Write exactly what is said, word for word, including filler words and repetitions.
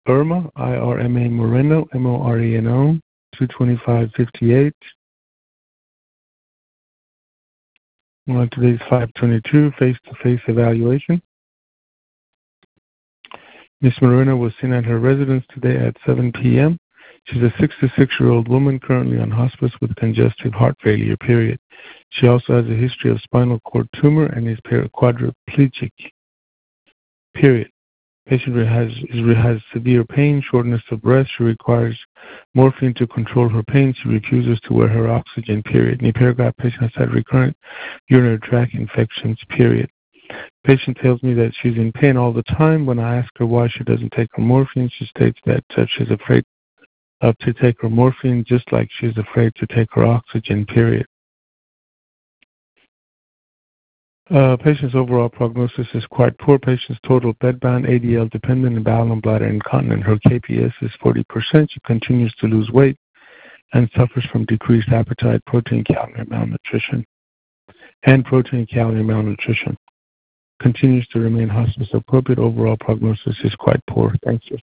Irma, I R M A Moreno, M O R E N O, two twenty-five fifty-eight. On today's five twenty-two, face-to-face evaluation. Miss Moreno was seen at her residence today at seven p.m. She's a sixty-six-year-old woman currently on hospice with congestive heart failure, period. She also has a history of spinal cord tumor and is quadriplegic, period. Patient has, has severe pain, shortness of breath. She requires morphine to control her pain. She refuses to wear her oxygen, period. In the paragraph, patient has had recurrent urinary tract infections, period. Patient tells me that she's in pain all the time. When I ask her why she doesn't take her morphine, she states that uh, she's afraid uh, to take her morphine just like she's afraid to take her oxygen, period. Uh, patient's overall prognosis is quite poor. Patient's total bedbound, A D L dependent, and bowel and bladder incontinent. Her K P S is forty percent. She continues to lose weight and suffers from decreased appetite, protein, calorie malnutrition, and protein, calorie malnutrition. Continues to remain hospice appropriate. Overall prognosis is quite poor. Thank you.